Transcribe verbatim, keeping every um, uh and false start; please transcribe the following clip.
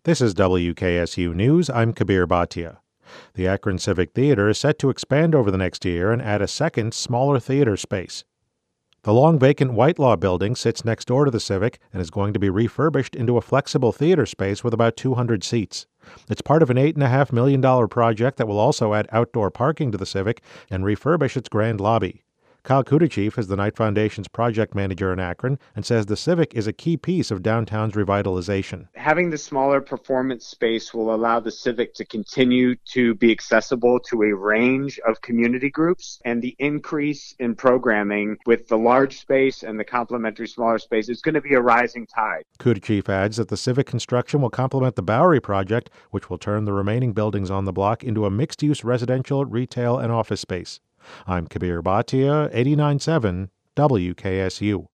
This is W K S U News. I'm Kabir Bhatia. The Akron Civic Theater is set to expand over the next year and add a second, smaller theater space. The long vacant Whitelaw building sits next door to the Civic and is going to be refurbished into a flexible theater space with about two hundred seats. It's part of an eight point five million dollars project that will also add outdoor parking to the Civic and refurbish its grand lobby. Kyle Kudachief is the Knight Foundation's project manager in Akron and says the Civic is a key piece of downtown's revitalization. Having the smaller performance space will allow the Civic to continue to be accessible to a range of community groups, and the increase in programming with the large space and the complementary smaller space is going to be a rising tide. Kudachief adds that the Civic construction will complement the Bowery project, which will turn the remaining buildings on the block into a mixed-use residential, retail, and office space. I'm Kabir Bhatia, eighty-nine point seven W K S U.